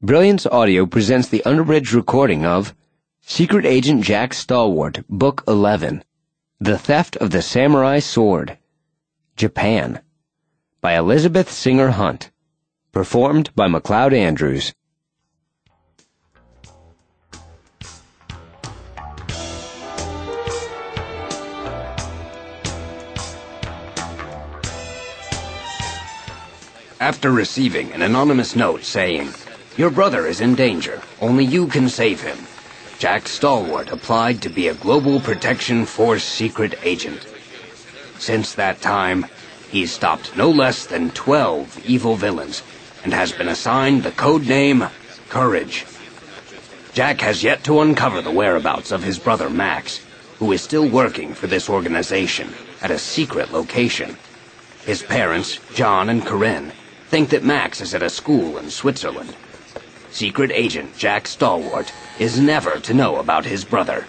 Brilliance Audio presents the unabridged recording of Secret Agent Jack Stalwart, Book 11, The Theft of the Samurai Sword, Japan, by Elizabeth Singer Hunt, performed by MacLeod Andrews. After receiving an anonymous note saying, "Your brother is in danger, only you can save him," Jack Stalwart applied to be a Global Protection Force secret agent. Since that time, he's stopped no less than 12 evil villains and has been assigned the code name Courage. Jack has yet to uncover the whereabouts of his brother Max, who is still working for this organization at a secret location. His parents, John and Corinne, think that Max is at a school in Switzerland. Secret Agent Jack Stalwart is never to know about his brother.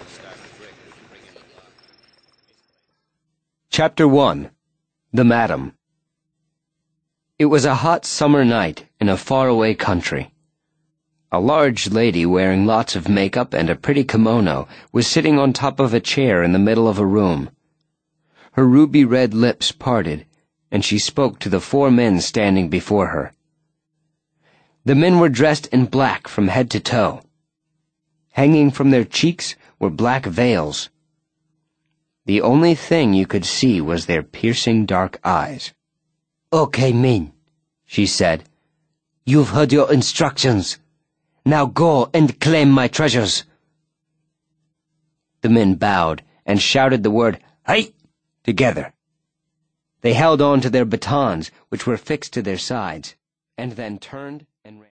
Chapter 1. The Madam. It was a hot summer night in a faraway country. A large lady wearing lots of makeup and a pretty kimono was sitting on top of a chair in the middle of a room. Her ruby-red lips parted, and she spoke to the 4 men standing before her. The men were dressed in black from head to toe. Hanging from their cheeks were black veils. The only thing you could see was their piercing dark eyes. "Okay, men," she said. "You've heard your instructions. Now go and claim my treasures." The men bowed and shouted the word, "Hey!" together. They held on to their batons, which were fixed to their sides, and then turned and ran.